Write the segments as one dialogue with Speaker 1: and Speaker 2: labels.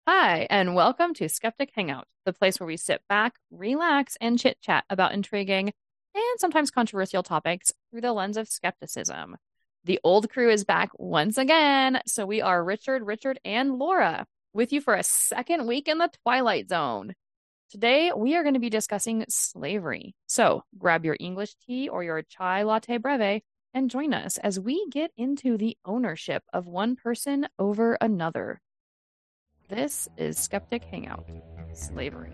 Speaker 1: Hi, and welcome to Skeptic Hangout, the place where we sit back, relax, and chit chat about intriguing and sometimes controversial topics through the lens of skepticism. The old crew is back once again, so we are Richard, and Laura with you for a second week in the Twilight Zone. Today, we are going to be discussing slavery. So grab your English tea or your chai latte breve and join us as we get into the ownership of one person over another. This is Skeptic Hangout, Slavery.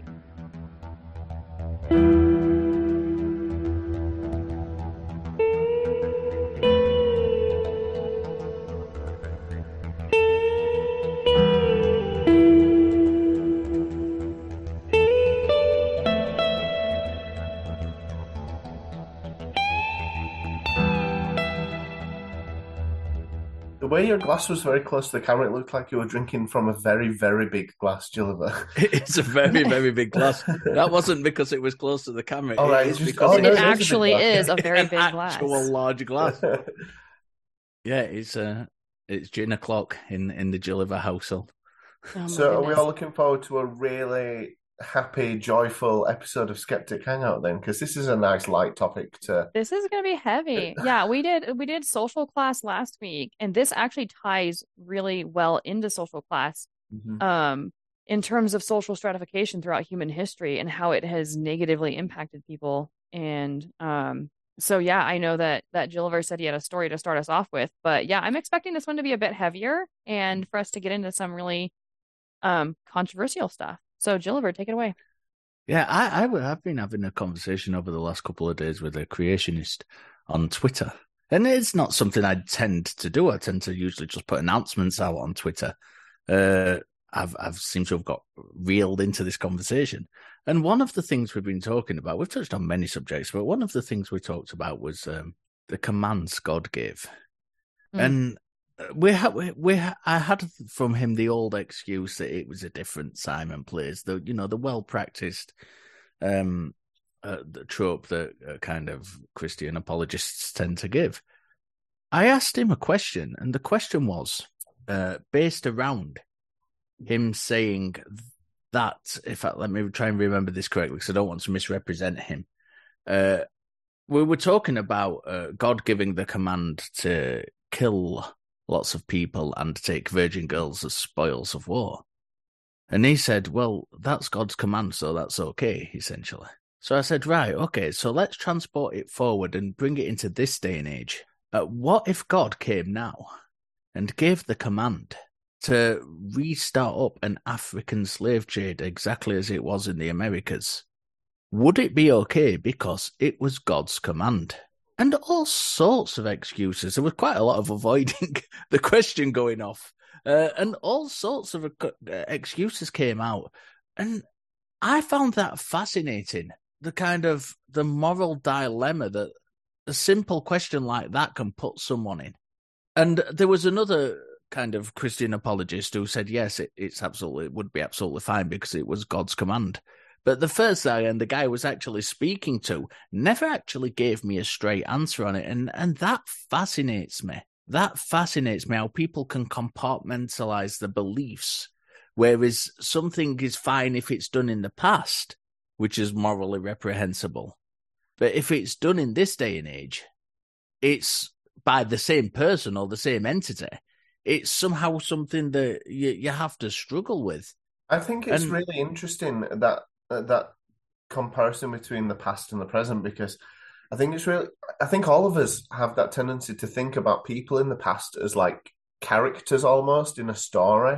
Speaker 2: The way your glass was very close to the camera, it looked like you were drinking from a very, very big glass, Gilliver.
Speaker 3: It's a very, very big glass. That wasn't because it was close to the camera.
Speaker 2: All right,
Speaker 3: It's
Speaker 2: just-
Speaker 3: because
Speaker 2: oh, no,
Speaker 1: It
Speaker 2: it is a big
Speaker 1: actually
Speaker 2: glass.
Speaker 1: is a very
Speaker 3: an
Speaker 1: big glass.
Speaker 3: actual large glass. Yeah, it's gin o'clock in the Gilliver household.
Speaker 1: Oh my
Speaker 2: So are we
Speaker 1: goodness.
Speaker 2: all looking forward to a really happy, joyful episode of Skeptic Hangout then? Because this is a nice light topic to...
Speaker 1: This is going to be heavy. Yeah, we did social class last week, and this actually ties really well into social class in terms of social stratification throughout human history and how it has negatively impacted people. And so yeah, I know that Gilliver said he had a story to start us off with, but yeah, I'm expecting this one to be a bit heavier and for us to get into some really controversial stuff. So Gilliver, take it away.
Speaker 3: Yeah, I've been having a conversation over the last couple of days with a creationist on Twitter. And it's not something I tend to do. I tend to usually just put announcements out on Twitter. I've seemed to have got reeled into this conversation. And one of the things we've been talking about, we've touched on many subjects, but one of the things we talked about was the commands God gave. And I had from him the old excuse that it was a different Simon Plays, the well practiced the trope that kind of Christian apologists tend to give. I asked him a question, and the question was based around him saying that. In fact, let me try and remember this correctly because I don't want to misrepresent him. We were talking about God giving the command to kill lots of people and take virgin girls as spoils of war. And he said, well, that's God's command, so that's okay, essentially. So I said, right, okay, so let's transport it forward and bring it into this day and age. What if God came now and gave the command to restart up an African slave trade exactly as it was in the Americas? Would it be okay because it was God's command? And all sorts of excuses. There was quite a lot of avoiding the question going off. And all sorts of excuses came out. And I found that fascinating. The moral dilemma that a simple question like that can put someone in. And there was another kind of Christian apologist who said, yes, it would be absolutely fine because it was God's command. But the first guy and the guy I was actually speaking to never actually gave me a straight answer on it. And that fascinates me. That fascinates me how people can compartmentalize the beliefs, whereas something is fine if it's done in the past, which is morally reprehensible. But if it's done in this day and age, it's by the same person or the same entity. It's somehow something that you have to struggle with.
Speaker 2: I think it's really interesting that comparison between the past and the present, because I think all of us have that tendency to think about people in the past as like characters almost in a story.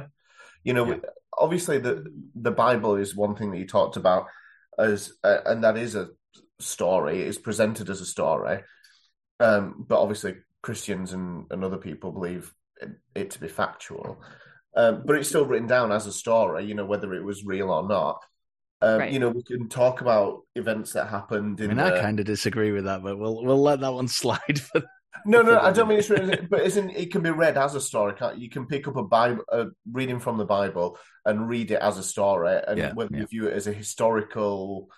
Speaker 2: Obviously the Bible is one thing that you talked about as, and that is a story. It is presented as a story. But obviously Christians and other people believe it to be factual. But it's still written down as a story, whether it was real or not.
Speaker 1: Right.
Speaker 2: We can talk about events that happened in
Speaker 3: I kind of disagree with that, but we'll let that one slide.
Speaker 2: No, I don't mean it's written, but it can be read as a story. You can pick up a Bible, reading from the Bible, and read it as a story, and whether you view it as a historical,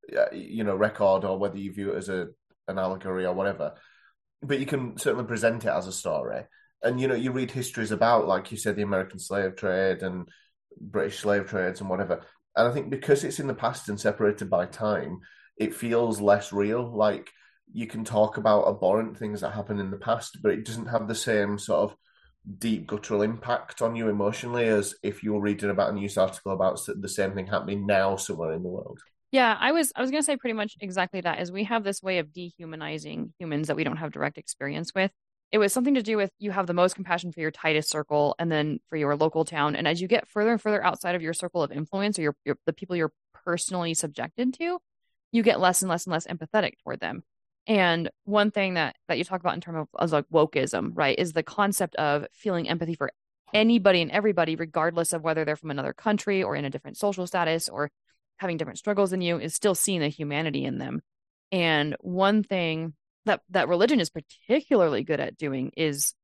Speaker 2: record, or whether you view it as an allegory or whatever. But you can certainly present it as a story. And, you read histories about, like you said, the American slave trade and British slave trades and whatever. And I think because it's in the past and separated by time, it feels less real. Like you can talk about abhorrent things that happened in the past, but it doesn't have the same sort of deep guttural impact on you emotionally as if you were reading about a news article about the same thing happening now somewhere in the world.
Speaker 1: Yeah, I was gonna say pretty much exactly that, is we have this way of dehumanizing humans that we don't have direct experience with. It was something to do with you have the most compassion for your tightest circle and then for your local town. And as you get further and further outside of your circle of influence or the people you're personally subjected to, you get less and less and less empathetic toward them. And one thing that you talk about in terms of like wokeism, right, is the concept of feeling empathy for anybody and everybody, regardless of whether they're from another country or in a different social status or having different struggles than you, is still seeing the humanity in them. And one thing that religion is particularly good at doing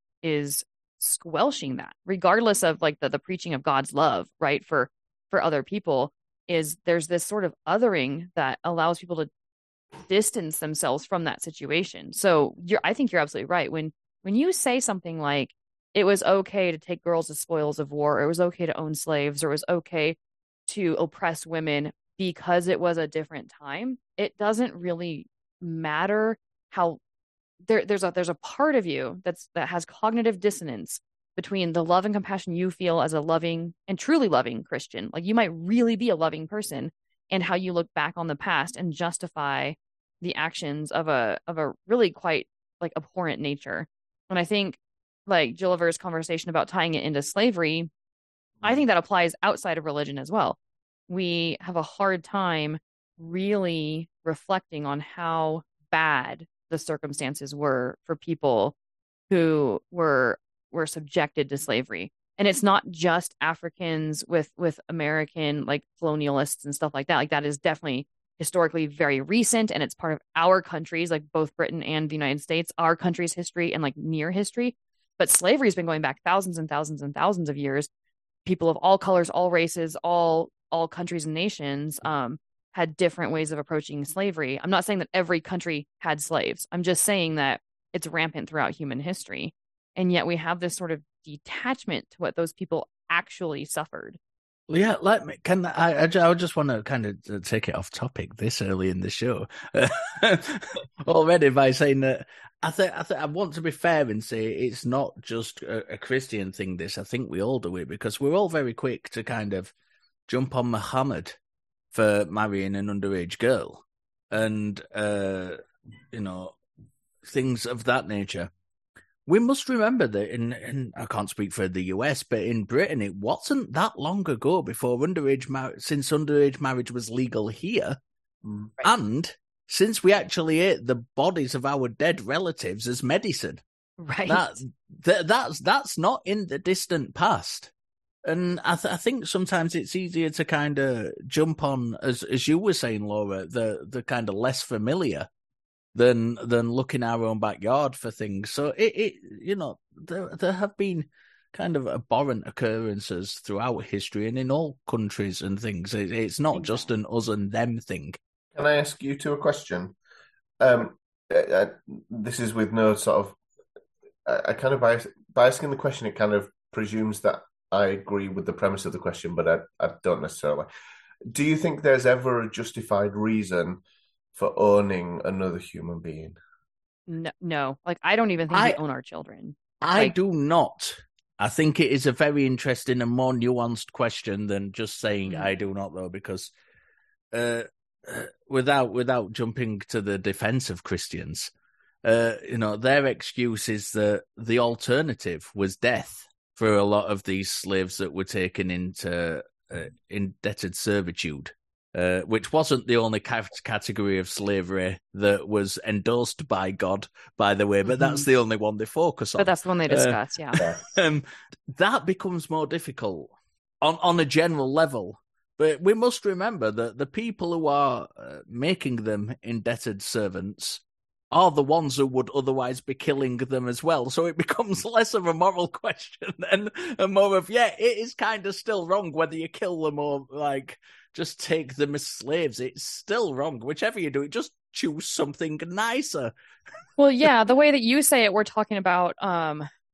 Speaker 1: is squelching that, regardless of like the preaching of God's love, right, for other people, is there's this sort of othering that allows people to distance themselves from that situation. So I think you're absolutely right. When you say something like it was okay to take girls as spoils of war, or it was okay to own slaves, or it was okay to oppress women because it was a different time, it doesn't really matter how there's a part of you that has cognitive dissonance between the love and compassion you feel as a loving and truly loving Christian. Like you might really be a loving person, and how you look back on the past and justify the actions of a really quite like abhorrent nature. And I think like Gilliver's conversation about tying it into slavery, I think that applies outside of religion as well. We have a hard time really reflecting on how bad the circumstances were for people who were subjected to slavery. And it's not just Africans with American like colonialists and stuff like that. Like that is definitely historically very recent, and it's part of our countries, like both Britain and the United States, our country's history and like near history. But slavery has been going back thousands and thousands and thousands of years. People of all colors, all races, all countries and nations had different ways of approaching slavery. I'm not saying that every country had slaves. I'm just saying that it's rampant throughout human history. And yet we have this sort of detachment to what those people actually suffered.
Speaker 3: Yeah, let me. Can I just want to kind of take it off topic this early in the show already by saying that I want to be fair and say it's not just a Christian thing. This, I think we all do it because we're all very quick to kind of jump on Muhammad for marrying an underage girl, and things of that nature. We must remember that in I can't speak for the US, but in Britain, it wasn't that long ago since underage marriage was legal here.
Speaker 2: Right.
Speaker 3: And since we actually ate the bodies of our dead relatives as medicine.
Speaker 1: Right.
Speaker 3: That's not in the distant past. And I think sometimes it's easier to kind of jump on, as you were saying, Laura, the kind of less familiar than looking our own backyard for things. So there have been kind of abhorrent occurrences throughout history and in all countries and things. It's not just an us and them thing.
Speaker 2: Can I ask you two a question? This is with no sort of. I kind of by asking the question, it kind of presumes that I agree with the premise of the question, but I don't necessarily. Do you think there's ever a justified reason for owning another human being?
Speaker 1: No. Like I don't even think we own our children.
Speaker 3: I do not. I think it is a very interesting and more nuanced question than just saying I do not, though, because without jumping to the defense of Christians, their excuse is that the alternative was death for a lot of these slaves that were taken into indebted servitude. Which wasn't the only category of slavery that was endorsed by God, by the way, but that's the only one they focus on.
Speaker 1: But that's the one they discuss, yeah.
Speaker 3: That becomes more difficult on a general level. But we must remember that the people who are making them indebted servants are the ones who would otherwise be killing them as well. So it becomes less of a moral question and more of, it is kind of still wrong whether you kill them or like just take them as slaves. It's still wrong. Whichever you do it, just choose something nicer.
Speaker 1: Well, yeah, the way that you say it, we're talking about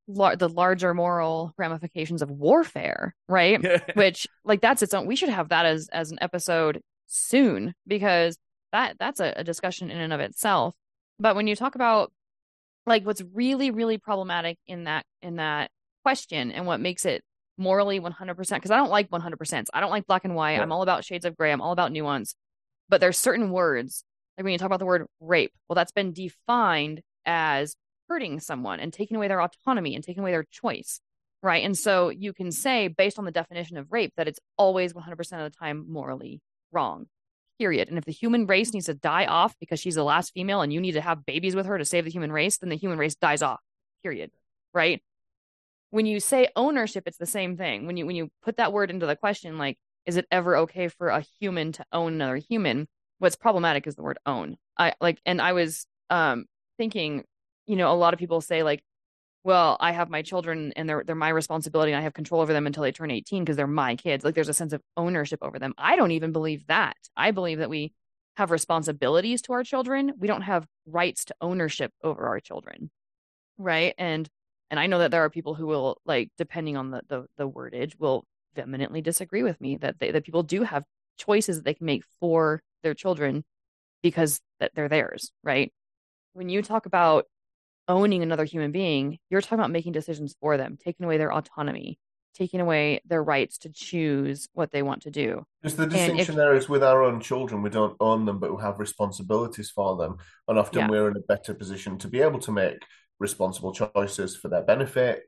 Speaker 1: the larger moral ramifications of warfare, right? Which like that's its own. We should have that as an episode soon because that's a discussion in and of itself. But when you talk about like what's really really problematic in that question and what makes it morally 100%, because I don't like 100%. I don't like black and white.
Speaker 2: Yeah.
Speaker 1: I'm all about shades of gray. I'm all about nuance. But there's certain words, like when you talk about the word rape, well, that's been defined as hurting someone and taking away their autonomy and taking away their choice, right? And so you can say, based on the definition of rape, that it's always 100% of the time morally wrong, period. And if the human race needs to die off because she's the last female and you need to have babies with her to save the human race, then the human race dies off, period, right? When you say ownership, it's the same thing. When you put that word into the question, like, is it ever okay for a human to own another human? What's problematic is the word own. I was thinking, a lot of people say like, well, I have my children and they're my responsibility and I have control over them until they turn 18 because they're my kids. Like there's a sense of ownership over them. I don't even believe that. I believe that we have responsibilities to our children. We don't have rights to ownership over our children. Right. And I know that there are people who will, like, depending on the wordage, will vehemently disagree with me that that people do have choices that they can make for their children because that they're theirs, right? When you talk about owning another human being, you're talking about making decisions for them, taking away their autonomy, taking away their rights to choose what they want to do.
Speaker 2: Because the distinction there is with our own children, we don't own them, but we have responsibilities for them. And often we're in a better position to be able to make responsible choices for their benefit,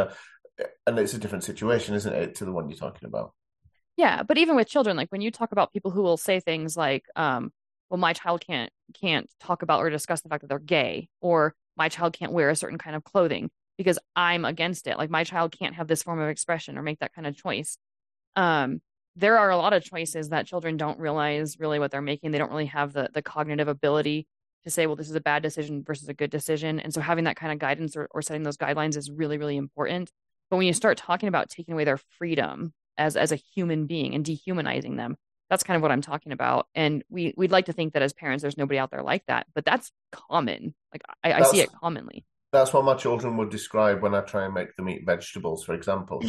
Speaker 2: and it's a different situation, isn't it, to the one you're talking about?
Speaker 1: Yeah, but even with children, like when you talk about people who will say things like, well, my child can't talk about or discuss the fact that they're gay, or my child can't wear a certain kind of clothing because I'm against it. Like my child can't have this form of expression or make that kind of choice. There are a lot of choices that children don't realize really what they're making. They don't really have the cognitive ability to say, well, this is a bad decision versus a good decision. And so having that kind of guidance or setting those guidelines is really, really important. But when you start talking about taking away their freedom as a human being and dehumanizing them, that's kind of what I'm talking about. And we'd like to think that as parents, there's nobody out there like that, but that's common. Like I see it commonly.
Speaker 2: That's what my children would describe when I try and make them eat vegetables, for example.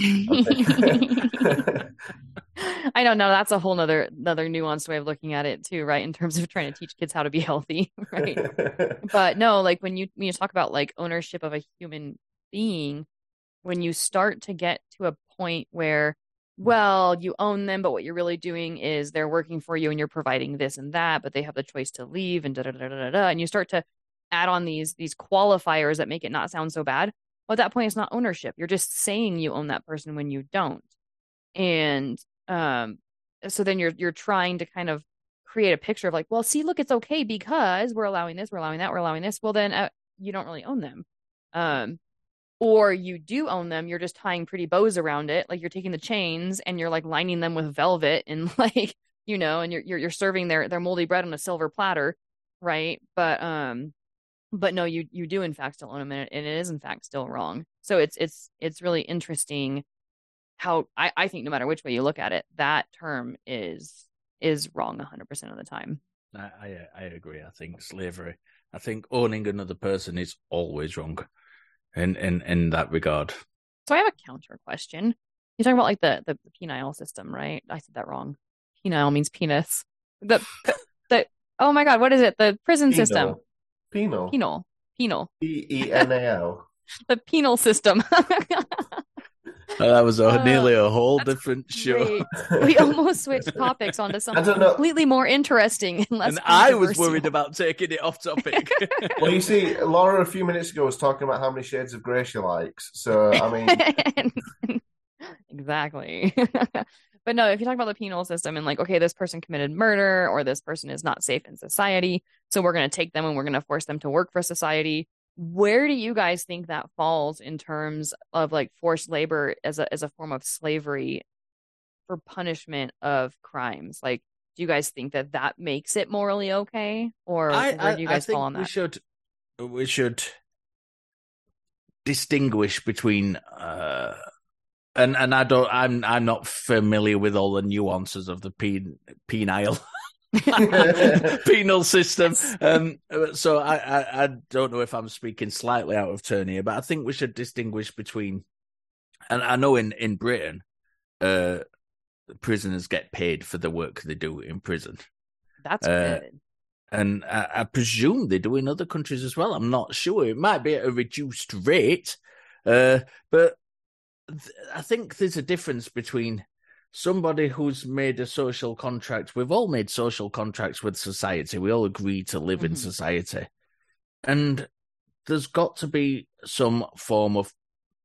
Speaker 1: I don't know. That's a whole nother nuanced way of looking at it too, right? In terms of trying to teach kids how to be healthy, right? But no, like when you talk about like ownership of a human being, when you start to get to a point where, well, you own them, but what you're really doing is they're working for you and you're providing this and that, but they have the choice to leave and da da da da da, and you start to add on these qualifiers that make it not sound so bad. Well, at that point, it's not ownership. You're just saying you own that person when you don't. And so then you're trying to kind of create a picture of like, well, see, look, it's okay because we're allowing this, we're allowing that, we're allowing this. Well, then you don't really own them. Or you do own them. You're just tying pretty bows around it. Like you're taking the chains and you're like lining them with velvet and like, and you're serving their moldy bread on a silver platter. Right. But no, you do in fact still own them, and it is in fact still wrong. So it's really interesting how I think no matter which way you look at it, that term is wrong 100% of the time.
Speaker 3: I agree. I think slavery. I think owning another person is always wrong in that regard.
Speaker 1: So I have a counter question. You're talking about like the penile system, right? I said that wrong. Penile means penis. The oh my God, what is it? The prison system.
Speaker 2: Penal.
Speaker 1: Penal.
Speaker 2: Penal.
Speaker 1: The penal system.
Speaker 3: That was nearly a whole different show.
Speaker 1: We almost switched topics onto something completely more interesting and less.
Speaker 3: And I was worried about taking it off topic.
Speaker 2: Well, you see, Laura a few minutes ago was talking about how many shades of grey she likes. So, I mean,
Speaker 1: exactly. But no, if you talk about the penal system and like, okay, this person committed murder or this person is not safe in society, so we're going to take them and we're going to force them to work for society. Where do you guys think that falls in terms of like forced labor as a form of slavery for punishment of crimes? Like, do you guys think that makes it morally okay, or where do you guys fall on that?
Speaker 3: We should distinguish between. And I'm not familiar with all the nuances of the penile penal system. So I don't know if I'm speaking slightly out of turn here, but I think we should distinguish between, and I know in Britain, prisoners get paid for the work they do in prison.
Speaker 1: That's good.
Speaker 3: And I presume they do in other countries as well. I'm not sure. It might be at a reduced rate, but I think there's a difference between somebody who's made a social contract. We've all made social contracts with society. We all agree to live in society. And there's got to be some form of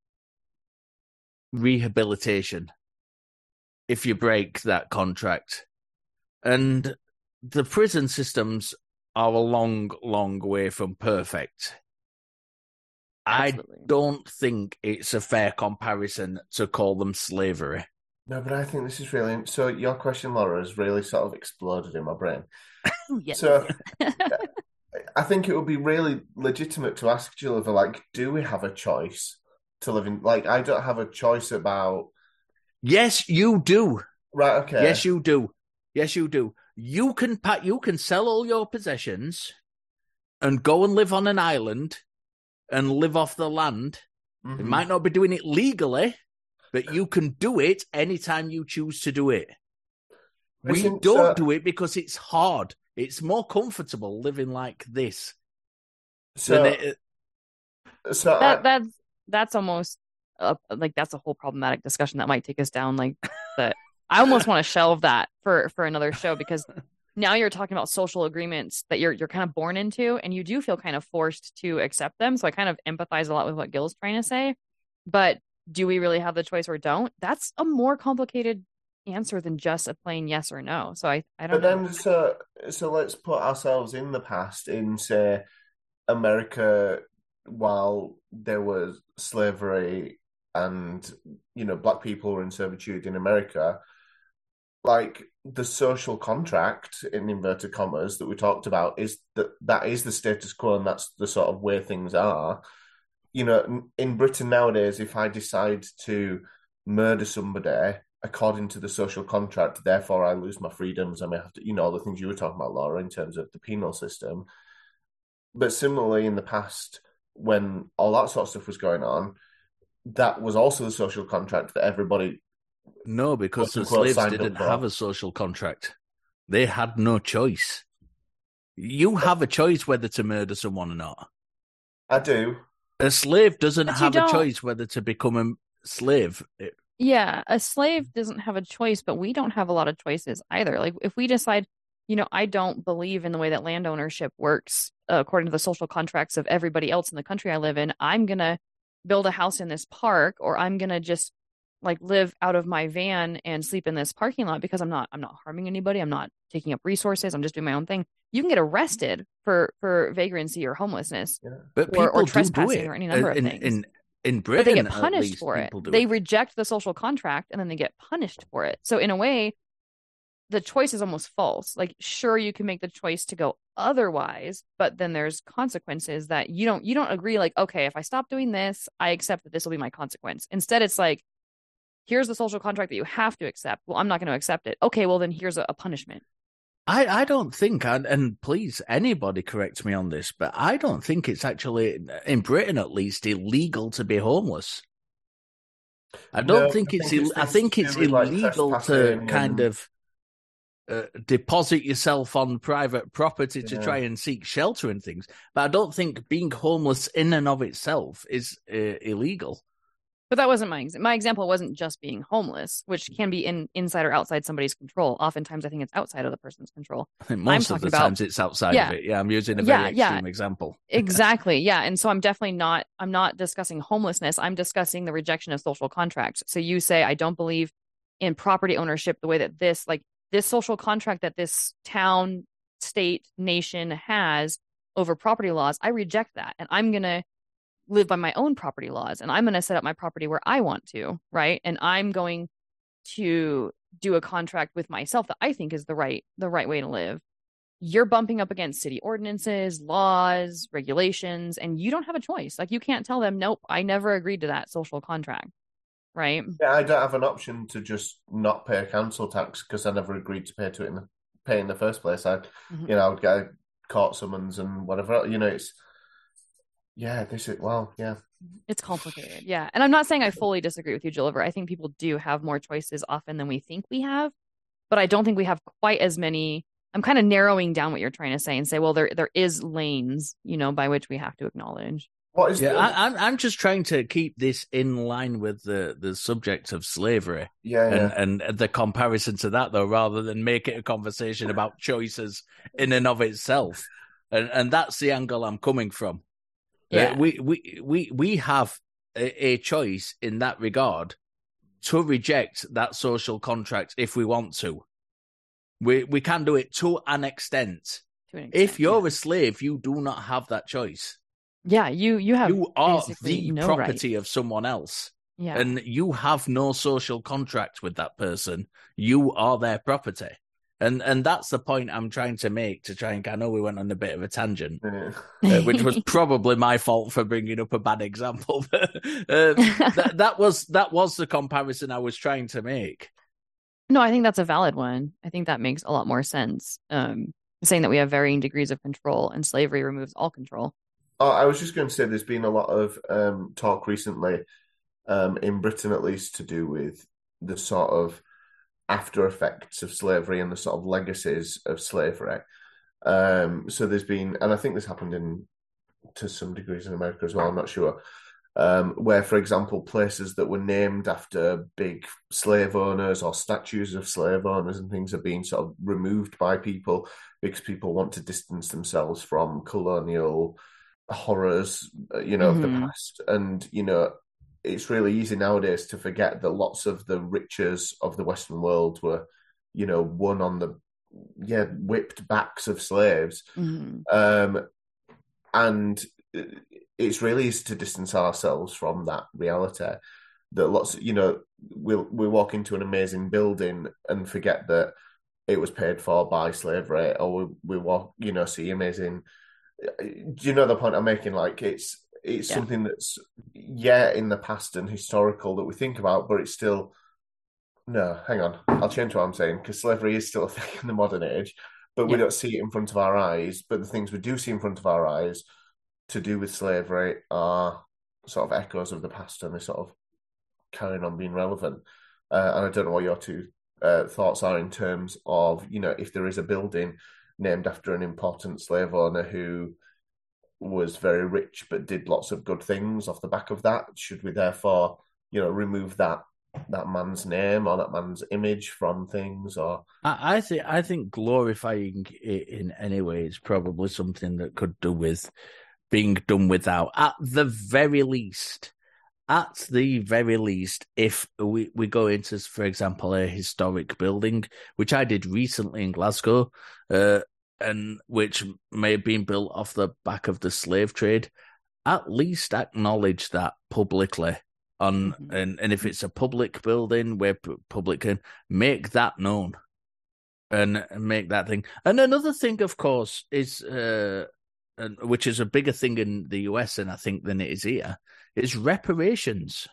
Speaker 3: rehabilitation if you break that contract. And the prison systems are a long, long way from perfect.
Speaker 1: Absolutely.
Speaker 3: I don't think it's a fair comparison to call them slavery.
Speaker 2: No, but I think this is really... So your question, Laura, has really sort of exploded in my brain.
Speaker 1: Yes.
Speaker 2: So I think it would be really legitimate to ask Gilliver, like, do we have a choice to live in... Like, I don't have a choice about...
Speaker 3: Yes, you do.
Speaker 2: Right, okay.
Speaker 3: Yes, you do. Yes, you do. You can sell all your possessions and go and live on an island and live off the land. You might not be doing it legally, but you can do it anytime you choose to do it. We don't do it because it's hard. It's more comfortable living like this.
Speaker 1: That's almost like that's a whole problematic discussion that might take us down like that. I almost want to shelve that for another show, because now you're talking about social agreements that you're kind of born into, and you do feel kind of forced to accept them. So I kind of empathize a lot with what Gil's trying to say. But do we really have the choice or don't? That's a more complicated answer than just a plain yes or no. So I don't know.
Speaker 2: But then, so let's put ourselves in the past, in, say, America, while there was slavery and, you know, black people were in servitude in America. Like, the social contract, in inverted commas, that we talked about is that is the status quo, and that's the sort of way things are. You know, in Britain nowadays, if I decide to murder somebody according to the social contract, therefore I lose my freedoms. I may have to, you know, all the things you were talking about, Laura, in terms of the penal system. But similarly, in the past, when all that sort of stuff was going on, that was also the social contract that everybody...
Speaker 3: No, because the slaves didn't have a social contract. They had no choice. You have a choice whether to murder someone or not.
Speaker 2: I do.
Speaker 3: A slave doesn't have a choice whether to become a slave.
Speaker 1: Yeah, a slave doesn't have a choice, but we don't have a lot of choices either. Like, if we decide, you know, I don't believe in the way that land ownership works according to the social contracts of everybody else in the country I live in, I'm going to build a house in this park, or I'm going to just like live out of my van and sleep in this parking lot because I'm not harming anybody. I'm not taking up resources. I'm just doing my own thing. You can get arrested for vagrancy or homelessness,
Speaker 3: but
Speaker 1: or trespassing, or any number of things.
Speaker 3: In Britain,
Speaker 1: but they get punished for it. They
Speaker 3: it.
Speaker 1: reject the social contract and then they get punished for it. So in a way, the choice is almost false. Like, sure, you can make the choice to go otherwise, but then there's consequences that you don't agree. Like, okay, if I stop doing this, I accept that this will be my consequence. Instead, it's like, here's the social contract that you have to accept. Well, I'm not going to accept it. Okay, well, then here's a punishment.
Speaker 3: I don't think, and please, anybody correct me on this, but I don't think it's actually, in Britain at least, illegal to be homeless. I don't think it's I think it's illegal to kind of deposit yourself on private property to try and seek shelter and things. But I don't think being homeless in and of itself is illegal.
Speaker 1: But that wasn't my example. Wasn't just being homeless, which can be inside or outside somebody's control. Oftentimes, I think it's outside of the person's control.
Speaker 3: I think most of the times it's outside of it. Yeah, I'm using a very extreme example.
Speaker 1: Exactly. Yeah, and so I'm definitely not. I'm not discussing homelessness. I'm discussing the rejection of social contracts. So you say I don't believe in property ownership the way that this social contract that this town, state, nation has over property laws. I reject that, and I'm gonna live by my own property laws, and I'm going to set up my property where I want to, right? And I'm going to do a contract with myself that I think is the right way to live. You're bumping up against city ordinances, laws, regulations, and you don't have a choice. Like, you can't tell them, nope, I never agreed to that social contract, right?
Speaker 2: Yeah, I don't have an option to just not pay a council tax because I never agreed to pay to it in the pay in the first place. I would get a court summons and whatever. It's
Speaker 1: It's complicated. Yeah. And I'm not saying I fully disagree with you, Gilliver. I think people do have more choices often than we think we have, but I don't think we have quite as many. I'm kind of narrowing down what you're trying to say and say, well, there is lanes, by which we have to acknowledge.
Speaker 3: I'm just trying to keep this in line with the subject of slavery. And the comparison to that, though, rather than make it a conversation about choices in and of itself. And that's the angle I'm coming from.
Speaker 1: Yeah.
Speaker 3: We have a choice in that regard to reject that social contract if we want to. We can do it to an extent. If you're a slave, you do not have that choice.
Speaker 1: Yeah, you
Speaker 3: are the property of someone else.
Speaker 1: Yeah.
Speaker 3: And you have no social contract with that person. You are their property. And that's the point I'm trying to make. I know we went on a bit of a tangent, which was probably my fault for bringing up a bad example. that was the comparison I was trying to make.
Speaker 1: No, I think that's a valid one. I think that makes a lot more sense. Saying that we have varying degrees of control and slavery removes all control.
Speaker 2: I was just going to say there's been a lot of talk recently, in Britain at least, to do with the sort of after effects of slavery and the sort of legacies of slavery. So there's been, and I think this happened to some degrees in America as well, I'm not sure, where, for example, places that were named after big slave owners or statues of slave owners and things are being sort of removed by people because people want to distance themselves from colonial horrors, of the past. And, it's really easy nowadays to forget that lots of the riches of the Western world were, won on the whipped backs of slaves. And it's really easy to distance ourselves from that reality. That lots, we walk into an amazing building and forget that it was paid for by slavery, or we walk, see amazing. Do you know the point I'm making? Like it's something that's in the past and historical that we think about, but it's still no. Hang on, I'll change what I'm saying because slavery is still a thing in the modern age, but we don't see it in front of our eyes. But the things we do see in front of our eyes to do with slavery are sort of echoes of the past, and they sort of carrying on being relevant. And I don't know what your two thoughts are in terms of if there is a building named after an important slave owner who was very rich but did lots of good things off the back of that, should we therefore remove that man's name or that man's image from things? Or
Speaker 3: I think glorifying it in any way is probably something that could do with being done without, at the very least, if we go into, for example, a historic building, which I did recently in Glasgow, and which may have been built off the back of the slave trade, at least acknowledge that publicly. And if it's a public building where public can make that known and make that thing. And another thing, of course, is which is a bigger thing in the US, and I think than it is here, is reparations.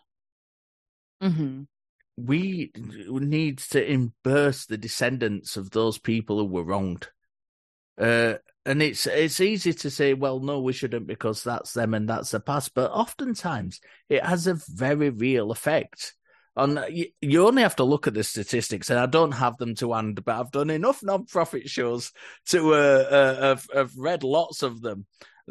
Speaker 3: We need to reimburse the descendants of those people who were wronged. And it's easy to say, well, no, we shouldn't because that's them and that's the past. But oftentimes it has a very real effect. You only have to look at the statistics, and I don't have them to hand, but I've done enough non-profit shows to have read lots of them.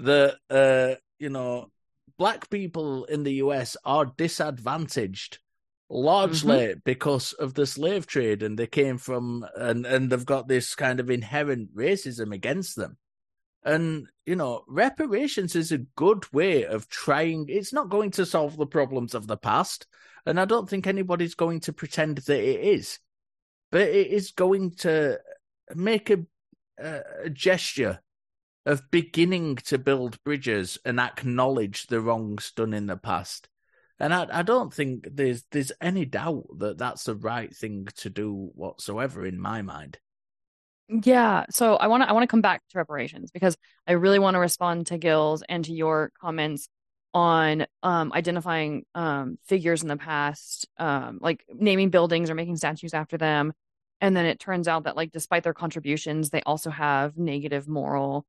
Speaker 3: Black people in the US are disadvantaged largely because of the slave trade, and they came from and they've got this kind of inherent racism against them. And, reparations is a good way of trying. It's not going to solve the problems of the past, and I don't think anybody's going to pretend that it is. But it is going to make a gesture of beginning to build bridges and acknowledge the wrongs done in the past. And I don't think there's any doubt that that's the right thing to do whatsoever in my mind.
Speaker 1: Yeah, so I want to come back to reparations because I really want to respond to Gil's and to your comments on identifying figures in the past, like naming buildings or making statues after them, And then it turns out that, like, despite their contributions, they also have negative moral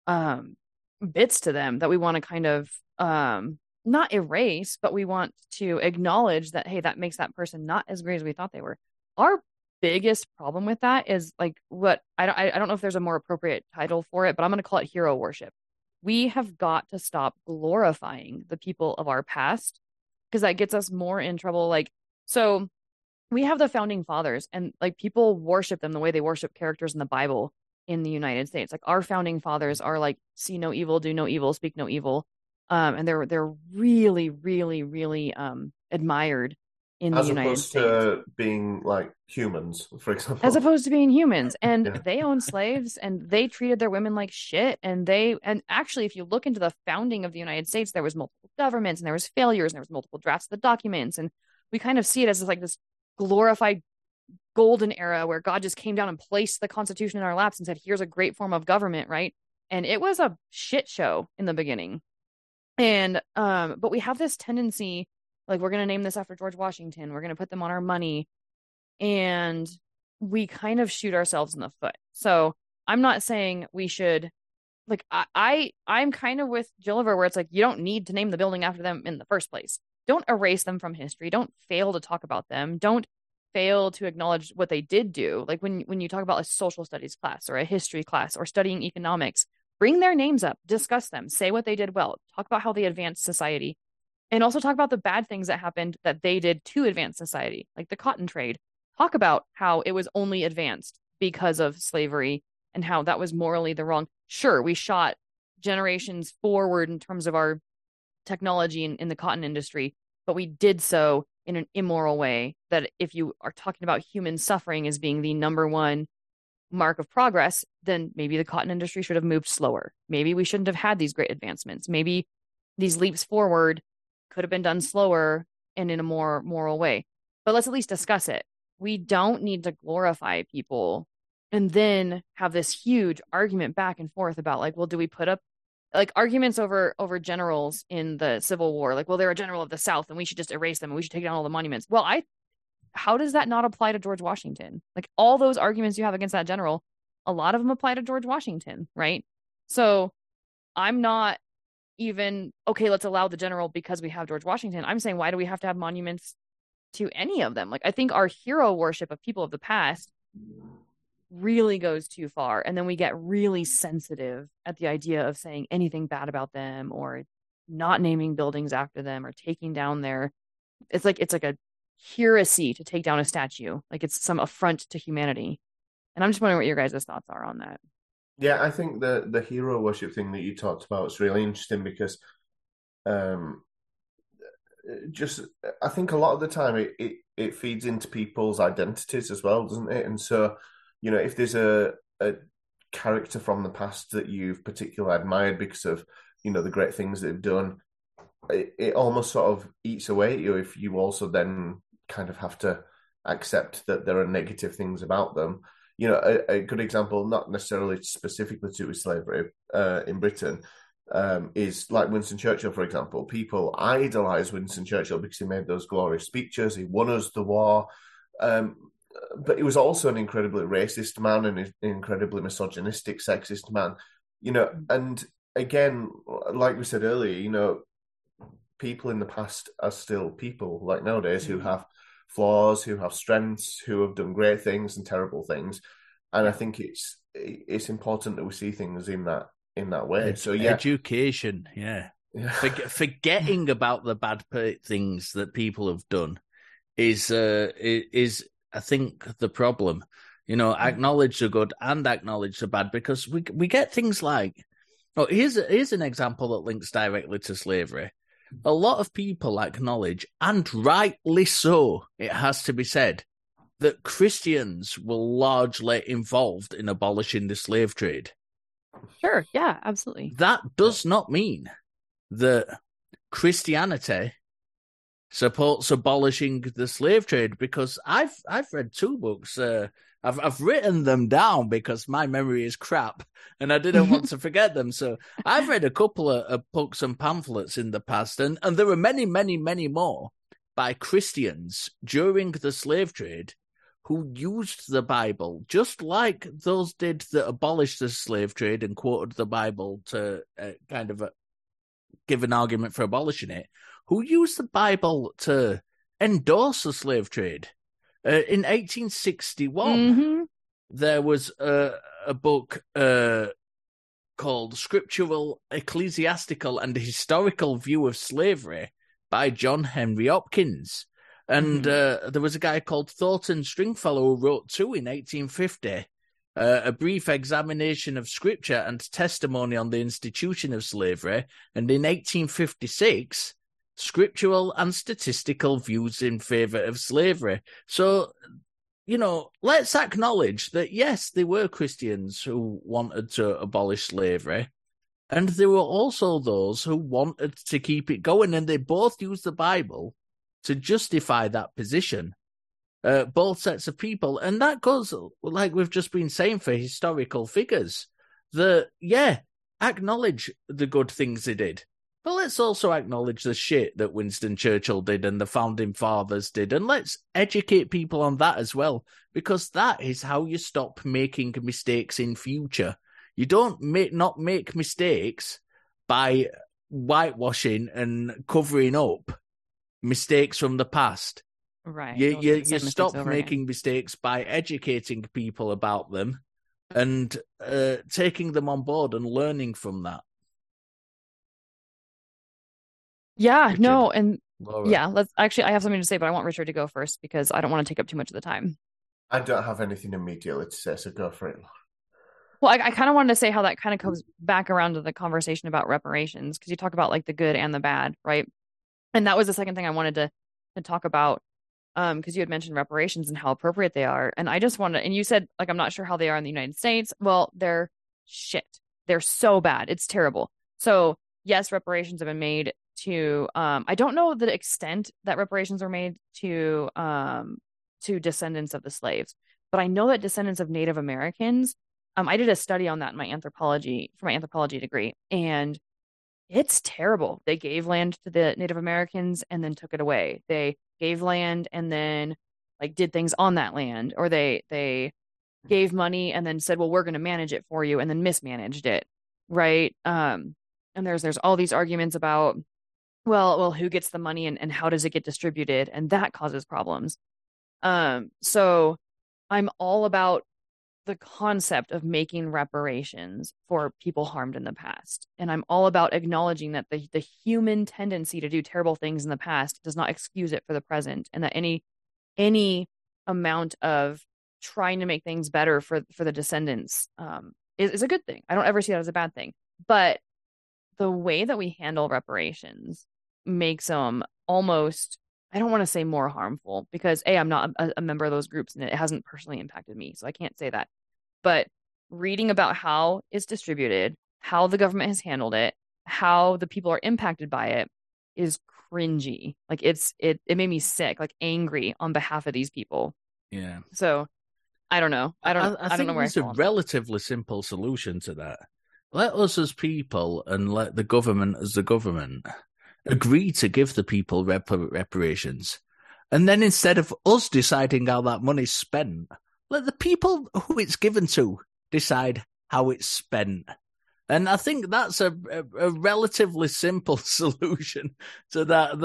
Speaker 1: bits to them that we want to kind of not erase, but we want to acknowledge that, hey, that makes that person not as great as we thought they were. Our biggest problem with that is, like, what I don't know if there's a more appropriate title for it, but I'm going to call it hero worship. We have got to stop glorifying the people of our past, because that gets us more in trouble. Like, so we have the founding fathers, and, like, people worship them the way they worship characters in the Bible in the United States. Like, our founding fathers are like, see no evil, do no evil, speak no evil. And they're really, really, really admired in the United States.
Speaker 2: As opposed to being like humans, for example.
Speaker 1: As opposed to being humans. And
Speaker 2: Yeah.
Speaker 1: they owned slaves, and they treated their women like shit. And actually, if you look into the founding of the United States, there was multiple governments, and there was failures, and there was multiple drafts of the documents. And we kind of see it as like this glorified golden era where God just came down and placed the Constitution in our laps and said, here's a great form of government, right? And it was a shit show in the beginning. And but we have this tendency, like, we're going to name this after George Washington, we're going to put them on our money, and we kind of shoot ourselves in the foot. So I'm not saying we should, like, I'm kind of with Gilliver, where it's like, you don't need to name the building after them in the first place. Don't erase them from history. Don't fail to talk about them. Don't fail to acknowledge what they did do. Like, when you talk about a social studies class or a history class or studying economics, bring their names up, discuss them, say what they did well, talk about how they advanced society, and also talk about the bad things that happened that they did to advance society, like the cotton trade. Talk about how it was only advanced because of slavery and how that was morally the wrong. Sure, we shot generations forward in terms of our technology in the cotton industry, but we did so in an immoral way. That if you are talking about human suffering as being the number one mark of progress, then maybe the cotton industry should have moved slower. Maybe we shouldn't have had these great advancements. Maybe these leaps forward could have been done slower and in a more moral way. But let's at least discuss it. We don't need to glorify people and then have this huge argument back and forth about, like, well, do we put up, like, arguments over generals in the Civil War? Like, well, they're a general of the South and we should just erase them and we should take down all the monuments. Well, how does that not apply to George Washington? Like, all those arguments you have against that general, a lot of them apply to George Washington, right? So I'm not even, okay, let's allow the general because we have George Washington. I'm saying, why do we have to have monuments to any of them? Like, I think our hero worship of people of the past really goes too far. And then we get really sensitive at the idea of saying anything bad about them or not naming buildings after them or taking down it's like a heresy to take down a statue. Like, it's some affront to humanity. And I'm just wondering what your guys' thoughts are on that.
Speaker 2: Yeah, I think the hero worship thing that you talked about is really interesting because just I think a lot of the time it feeds into people's identities as well, doesn't it? And so, if there's a character from the past that you've particularly admired because of, the great things they've done, it almost sort of eats away at you if you also then kind of have to accept that there are negative things about them. A good example, not necessarily specifically to slavery in Britain, is like Winston Churchill, for example. People idolize Winston Churchill because he made those glorious speeches. He won us the war. But he was also an incredibly racist man and an incredibly misogynistic, sexist man. And again, like we said earlier, people in the past are still people, like nowadays, who have flaws, who have strengths, who have done great things and terrible things. And I think it's important that we see things in that way. So yeah,
Speaker 3: education, yeah. Forgetting about the bad things that people have done is I think the problem. Acknowledge the good and acknowledge the bad, because we get things like, here's an example that links directly to slavery. A lot of people acknowledge, and rightly so, it has to be said, that Christians were largely involved in abolishing the slave trade.
Speaker 1: Sure, yeah, absolutely.
Speaker 3: That does not mean that Christianity supports abolishing the slave trade, because I've read 2 books. I've written them down because my memory is crap and I didn't want to forget them. So I've read a couple of books and pamphlets in the past, and there are many, many, many more by Christians during the slave trade who used the Bible, just like those did that abolished the slave trade and quoted the Bible to give an argument for abolishing it, who used the Bible to endorse the slave trade. In 1861, there was a book called Scriptural, Ecclesiastical, and Historical View of Slavery by John Henry Hopkins. And there was a guy called Thornton Stringfellow who wrote too in 1850, a brief examination of scripture and testimony on the institution of slavery. And in 1856, Scriptural and Statistical Views in Favor of Slavery. So, let's acknowledge that, yes, there were Christians who wanted to abolish slavery, and there were also those who wanted to keep it going, and they both used the Bible to justify that position. Both sets of people, and that goes, like we've just been saying, for historical figures, that, acknowledge the good things they did. But let's also acknowledge the shit that Winston Churchill did and the Founding Fathers did, and let's educate people on that as well, because that is how you stop making mistakes in future. You don't not make mistakes by whitewashing and covering up mistakes from the past.
Speaker 1: Right.
Speaker 3: You stop making mistakes by educating people about them and taking them on board and learning from that.
Speaker 1: Yeah,
Speaker 3: Richard,
Speaker 1: no, and
Speaker 3: Laura.
Speaker 1: let's actually, I have something to say, but I want Richard to go first because I don't want to take up too much of the time.
Speaker 2: I don't have anything immediately to say, so go for it.
Speaker 1: Well, I kind of wanted to say how that kind of comes back around to the conversation about reparations, because you talk about like the good and the bad, right? And that was the second thing I wanted to talk about, because you had mentioned reparations and how appropriate they are. And I just wanted, and you said, like, I'm not sure how they are in the United States. Well, they're shit. They're so bad. It's terrible. So yes, reparations have been made to, I don't know the extent that reparations are made to descendants of the slaves, but I know that descendants of Native Americans, I did a study on that in my anthropology degree, and it's terrible. They gave land to the Native Americans and then took it away. They gave land and then like did things on that land, or they gave money and then said, well, we're going to manage it for you, and then mismanaged it. Right. And there's all these arguments about, well, who gets the money and how does it get distributed? And that causes problems. So I'm all about the concept of making reparations for people harmed in the past. And I'm all about acknowledging that the human tendency to do terrible things in the past does not excuse it for the present, and that any amount of trying to make things better for the descendants is a good thing. I don't ever see that as a bad thing. But the way that we handle reparations makes them almost, I don't want to say more harmful, because I'm not a member of those groups and it hasn't personally impacted me, so I can't say that. But reading about how it's distributed, how the government has handled it, how the people are impacted by it is cringy. Like it made me sick, like angry on behalf of these people.
Speaker 3: Yeah.
Speaker 1: So I don't know. I don't know where
Speaker 3: there's a relatively simple solution to that. Let us as people and let the government as the government agree to give the people reparations. And then instead of us deciding how that money's spent, let the people who it's given to decide how it's spent. And I think that's a relatively simple solution to that.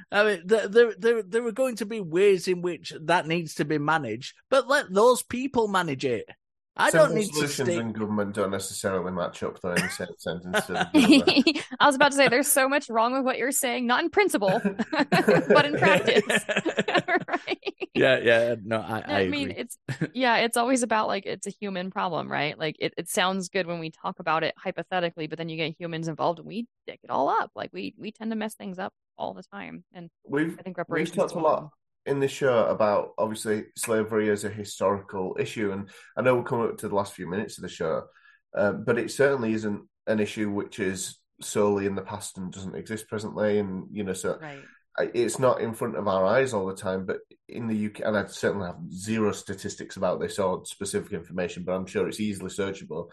Speaker 3: There are going to be ways in which that needs to be managed, but let those people manage it.
Speaker 2: Solutions and government don't necessarily match up, though, in the same sentence.
Speaker 1: I was about to say, there's so much wrong with what you're saying, not in principle, but in practice. Right?
Speaker 3: Yeah. No, I
Speaker 1: mean,
Speaker 3: agree.
Speaker 1: It's always about, like, it's a human problem, right? Like, it sounds good when we talk about it hypothetically, but then you get humans involved and we dick it all up. Like, we tend to mess things up all the time. And I think reparations.
Speaker 2: We've talked a lot in this show about, obviously, slavery as a historical issue, and I know we're coming up to the last few minutes of the show, but it certainly isn't an issue which is solely in the past and doesn't exist presently, and so
Speaker 1: right.
Speaker 2: It's not in front of our eyes all the time. But in the UK, and I certainly have zero statistics about this or specific information, but I'm sure it's easily searchable.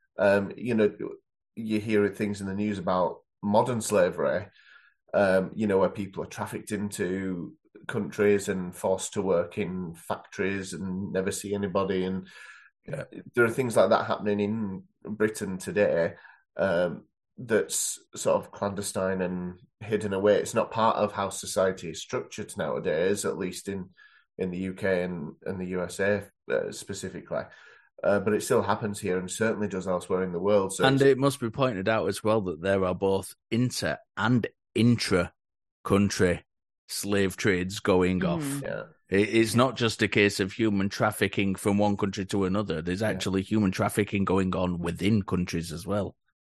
Speaker 2: You hear things in the news about modern slavery, where people are trafficked into countries and forced to work in factories and never see anybody. And there are things like that happening in Britain today that's sort of clandestine and hidden away. It's not part of how society is structured nowadays, at least in the UK and the USA specifically. But it still happens here and certainly does elsewhere in the world. So
Speaker 3: and it must be pointed out as well that there are both inter and intra-country slave trades going off.
Speaker 2: Yeah.
Speaker 3: It's not just a case of human trafficking from one country to another. There's actually human trafficking going on within countries as well.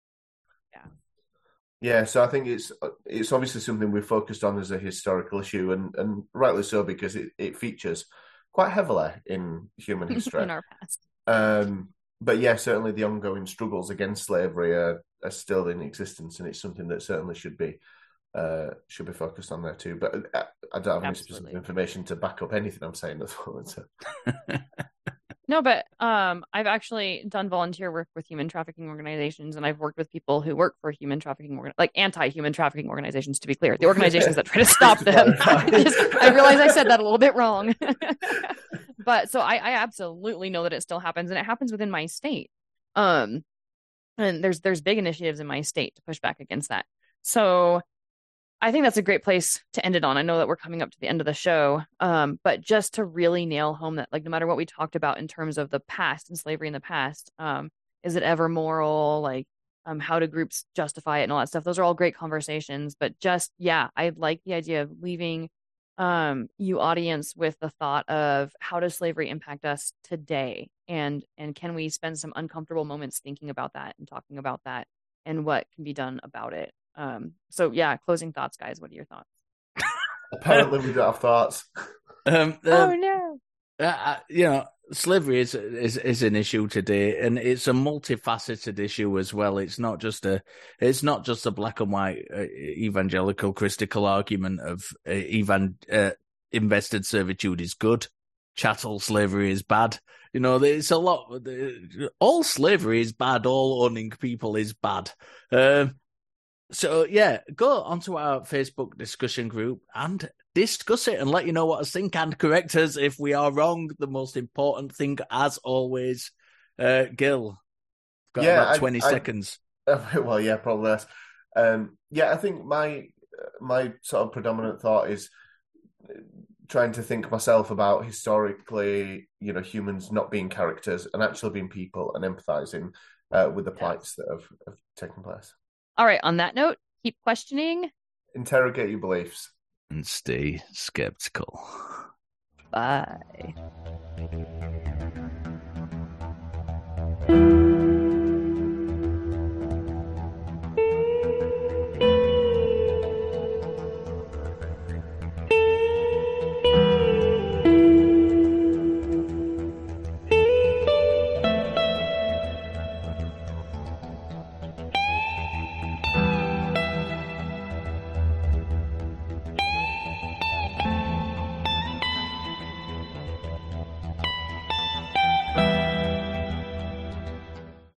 Speaker 2: Yeah, so I think it's obviously something we've focused on as a historical issue, and rightly so, because it features quite heavily in human history.
Speaker 1: In our past.
Speaker 2: But yeah, certainly the ongoing struggles against slavery are still in existence, and it's something that certainly should be focused on there too. But I don't have any specific information to back up anything I'm saying at the moment. So.
Speaker 1: No, but I've actually done volunteer work with human trafficking organizations, and I've worked with people who work for human trafficking, like anti-human trafficking organizations, to be clear. The organizations that try to stop them. I realize I said that a little bit wrong. But so I absolutely know that it still happens, and it happens within my state. And there's big initiatives in my state to push back against that. So I think that's a great place to end it on. I know that we're coming up to the end of the show, but just to really nail home that, like, no matter what we talked about in terms of the past and slavery in the past, is it ever moral? Like, how do groups justify it and all that stuff? Those are all great conversations. But just, I like the idea of leaving you audience with the thought of how does slavery impact us today, and can we spend some uncomfortable moments thinking about that and talking about that and what can be done about it. So closing thoughts, guys. What are your thoughts?
Speaker 2: Apparently we don't have thoughts.
Speaker 1: Oh no.
Speaker 3: Slavery is an issue today, and it's a multifaceted issue as well. It's not just a black and white evangelical Christical argument of invested servitude is good, chattel slavery is bad. It's a lot. All slavery is bad. All owning people is bad. So, go onto our Facebook discussion group and discuss it and let you know what us think and correct us if we are wrong. The most important thing, as always, Gil, got about 20 seconds.
Speaker 2: Well, yeah, probably less. I think my sort of predominant thought is trying to think myself about historically, humans not being characters and actually being people and empathizing with the plights that have taken place.
Speaker 1: All right. On that note, keep questioning.
Speaker 2: Interrogate your beliefs.
Speaker 3: And stay skeptical.
Speaker 1: Bye.